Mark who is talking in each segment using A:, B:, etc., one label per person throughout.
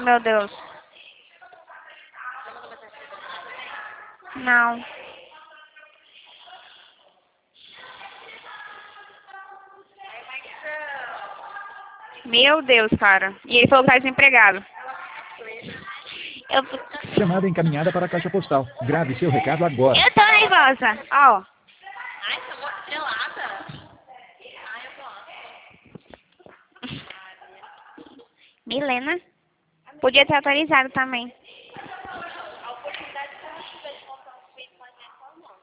A: meu Deus. Não. Meu Deus, cara. E ele falou que tá desempregado. Eu,
B: Chamada encaminhada para a caixa postal. Grave seu recado agora.
A: eu tô nervosa. Ó.
C: Ai, tá mó estrelada. Ai, eu gosto.
A: Milena. Podia ter atualizado também.
C: A oportunidade que eu tive de montar um feito mais não.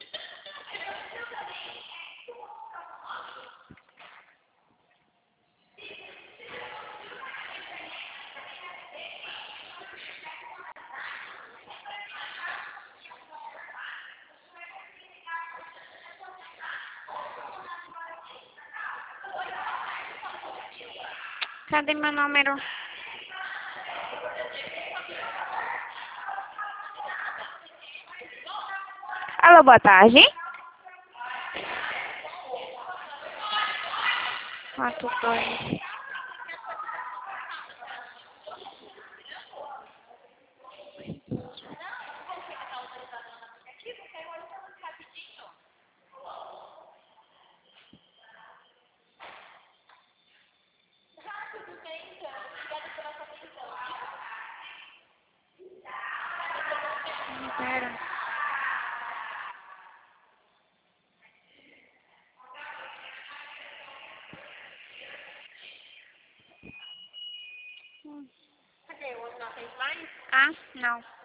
A: Cadê meu número? Alô, boa tarde. Ah, tô doido. Pera.
C: Cadê? Hoje não fez mais?
A: Ah, não.